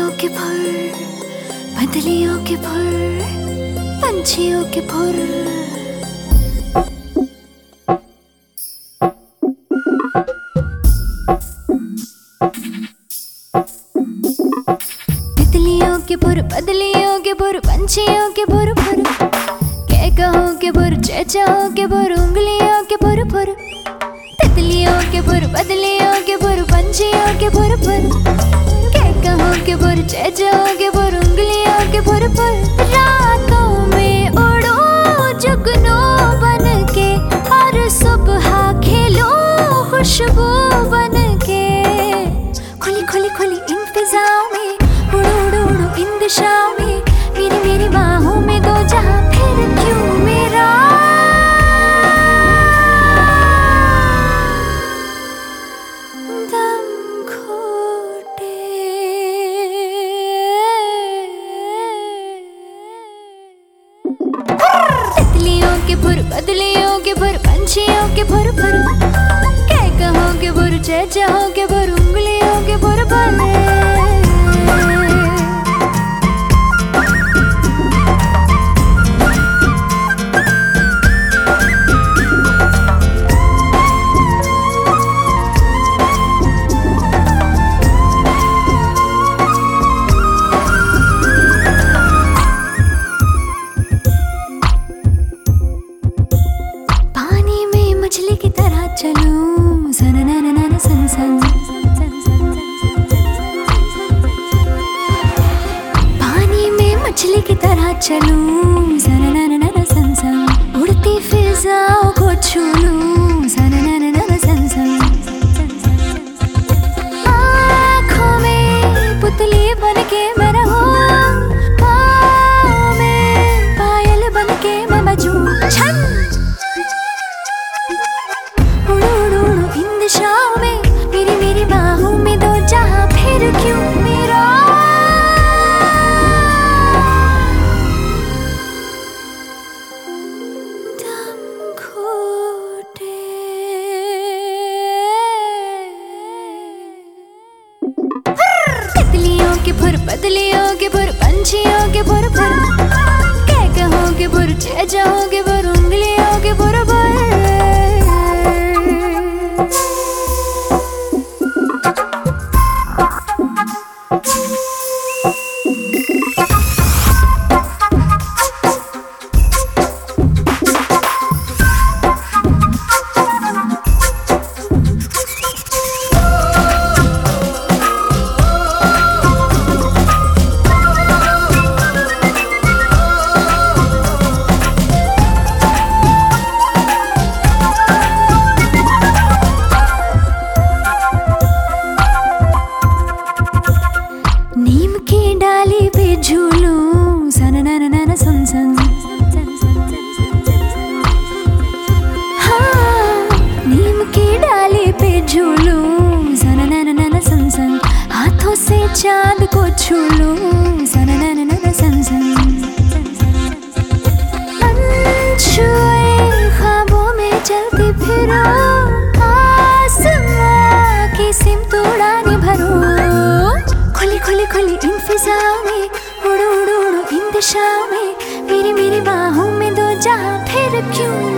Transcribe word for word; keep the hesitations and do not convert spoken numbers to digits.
तितलियों के फुर, बदलियों के फुर, पंछियों के फुर। तितलियों के फुर, बदलियों के फुर, पंछियों के फुर फुर। कह कहो के फुर, चेचाओ के फुर, उंगलियों के फुर फुर। तितलियों के फुर, बदलियों के फुर, पंछियों के फुर फुर। कह कहो के फुर, चेचाओ के फुर, उंगलियों के फुर फुर। रातों में उड़ो जुगनू बन के, और सुबह खेलो खुशबू बन के। खुली खुली खुली इन फिजाओं में, उड़ो उड़ो उड़ो इन दिशाओं में। मेरी मेरी बाहों में दो जहां, फिर क्यों मेरा दम घोटे। तितलियों के फुर, बदलियों के फुर, पंछियों के फुर फुर। कह कहो के फुर, चेचाओ के फुर, उंगलियों के फुर फुर। मछली की तरह चलूं, सन नन नन सन सन। पानी में मछली की तरह चलूं, सन नन नन सन सन। उड़ती फिजाओं को छू लूं, सन नन नन सन सन। आँखों में पुतली बन के मैं रहूं, पाँव में पायल बन के मैं बजूं। छन दिशाओं में, मेरी मेरी बाहों में दो जहां, फिर क्यों मेरा दम घोटे। तितलियों के फुर, बदलियों के फुर, पंछियों के फुर फुर। कह कहो के फुर, चेचाओ के फुर, उंगलियों के फुर फुर। नीम की डाली पे झूलूं, सन नन नन सन सन। हाँ, नीम की डाली पे झूलूं, सन नन नन सन सन। हाथों से चांद को छू लूं, सन नन नन सन सन। अनछुए ख्वाबों में चलती फिरो, आसमां की सिमत उड़ाने भरूं। खुली खुली खुली इन फिजाओं में, उड़ो उड़ो उड़ो इन दिशाओं में। मेरी मेरी बाहों में दो जहां, फिर क्यों